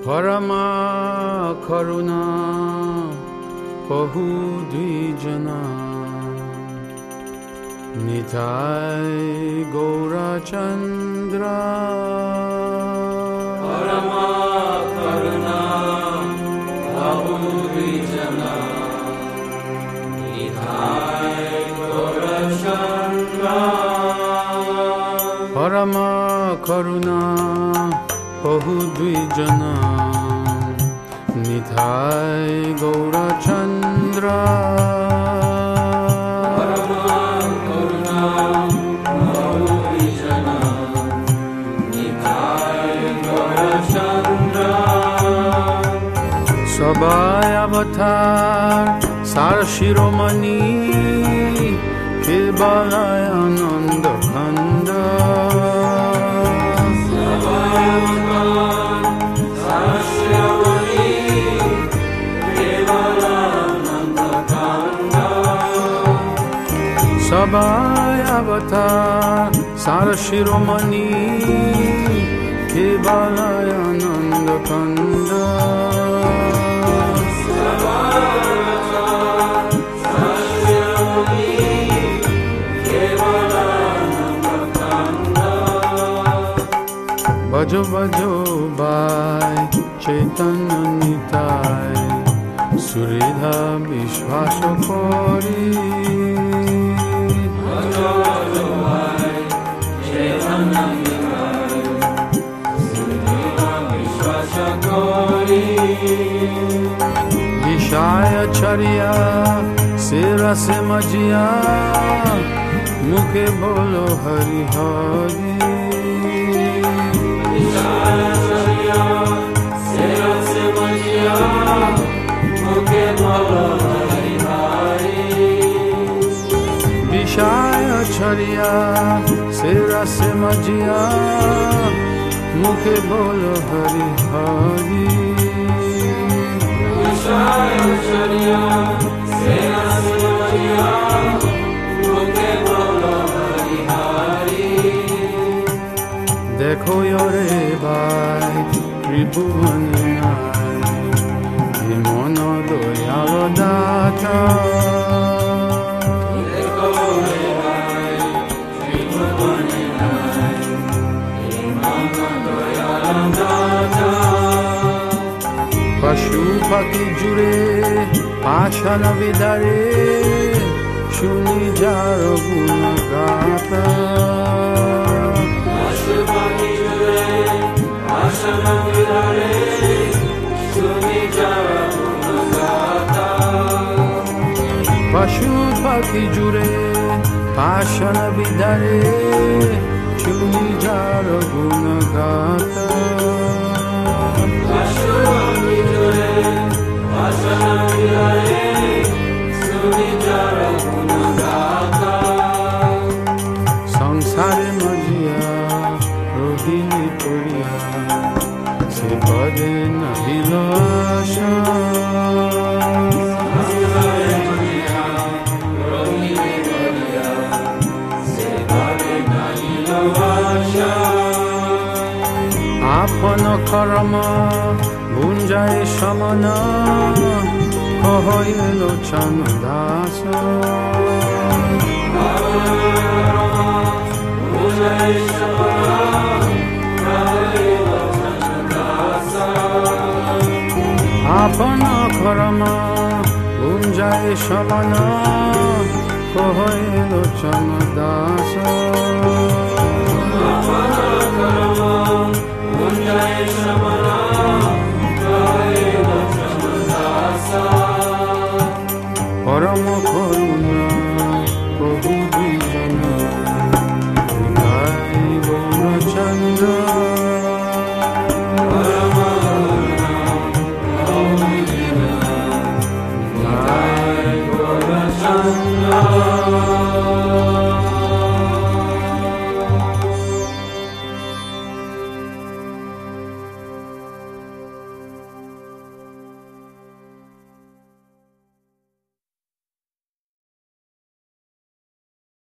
Parama Karuna Bahudvijana Nitai Gaurachandra Parama Karuna Bahudvijana Nitai Gaurachandra Parama Karuna Bahudvijana Nitai Gaurachandra Parama Karuna Bahudvijana Nitai Gaurachandra Sabai Avatar Sar Shiromani Kebalaya Ananda Khanda Sabai Avatar Sar Shiromani Kebalaya Ananda Khanda Bhajo Bhajo Bhai Chaitanya Nitai Suridha Vishwas Kori Bhajo Bhajo Bhai Chaitanya Nitai Suridha Vishwas Kori Vishaya Charya Sera Se Majya Mukhe Bolo Hari Hari Vishaya Charya Sera Se Majya Mukhe Bolo Hari Hari Vishaya Charya Sera Se Majya Mukhe Bolo Hari Hari Dekho yore bhai Tribhuvane nai Himono doyalo data Dekho yore bhai Tribhuvane nai Himono doyalo data Pashu Paki jure Pashana vidare Shuni jaro guna gata Pashupaki jure Pashana vidare Shuni jaro guna gata Pashu Paki jure Pashana vidare Shuni jaro guna gata Pashupaki jure Pashana vidare Shuni jaro guna gata Sansare Majya Rohini Puriya Se Pade Nahila Asha Apana Karama Bunjai Shamana Hoye Lochana Dasa Apana Karama Bunjai Shamana Hoye Lochana Dasa